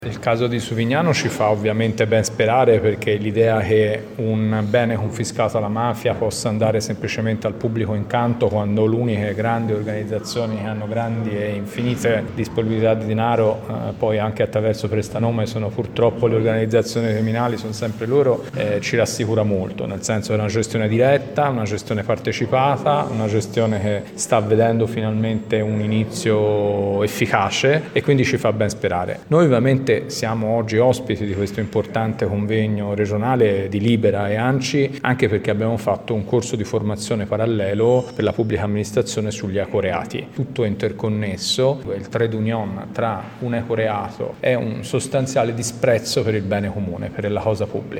Il caso di Suvignano ci fa ovviamente ben sperare, perché l'idea che un bene confiscato alla mafia possa andare semplicemente al pubblico incanto, quando l'uniche grandi organizzazioni che hanno grandi e infinite disponibilità di denaro, poi anche attraverso prestanome, sono purtroppo le organizzazioni criminali, sono sempre loro, ci rassicura molto, nel senso che è una gestione diretta, una gestione partecipata, una gestione che sta vedendo finalmente un inizio efficace e quindi ci fa ben sperare. Noi ovviamente siamo oggi ospiti di questo importante convegno regionale di Libera e ANCI, anche perché abbiamo fatto un corso di formazione parallelo per la pubblica amministrazione sugli ecoreati. Tutto è interconnesso, il trade union tra un ecoreato è un sostanziale disprezzo per il bene comune, per la cosa pubblica.